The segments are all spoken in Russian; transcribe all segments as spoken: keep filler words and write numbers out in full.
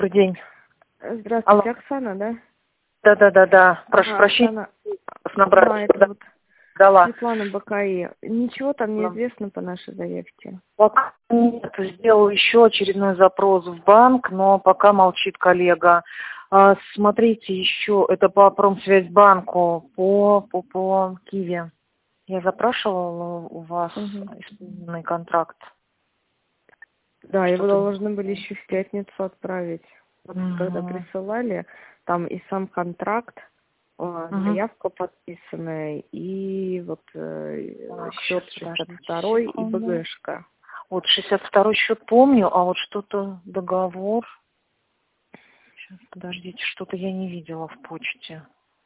Добрый день. Здравствуйте, Алло. Оксана, да? Да-да-да-да. Прошу Ага, прощения, Оксана. набрать. Да, это вот Дала. Светлана БКИ. Ничего там не Да. известно по нашей заявке. Пока нет. Сделал еще очередной запрос в банк, но пока молчит коллега. А, смотрите, еще это по Промсвязьбанку, по, по, по Киеве. Я запрашивала у вас Угу. исполненный контракт. Да, его Что-то... должны были еще в пятницу отправить. Вот Угу. когда присылали, там и сам контракт, э, заявка подписанная, и вот э, Так, счет сейчас, шестьдесят подождите второй и секунду. БГшка. Вот шестьдесят второй счет помню, а вот что-то договор. Сейчас, подождите, что-то я не видела в почте.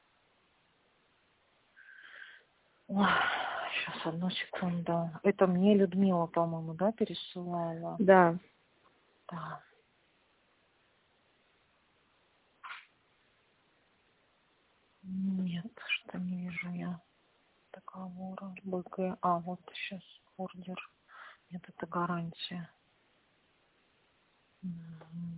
Ой, сейчас, одну секунду. Это мне Людмила, по-моему, да, пересылала? Да. Да. Нет, что не вижу я договора. БГ. А, вот сейчас ордер. Нет, это гарантия. Мгм.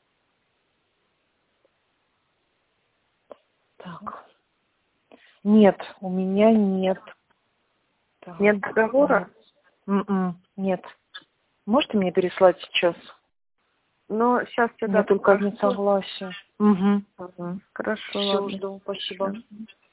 Так. Нет, у меня нет. Так. Нет договора? М-м, нет. Можете мне переслать сейчас? Но сейчас У меня сюда только одни согласия. Угу. Ага. Хорошо, Все, ладно. жду. Спасибо. Всё.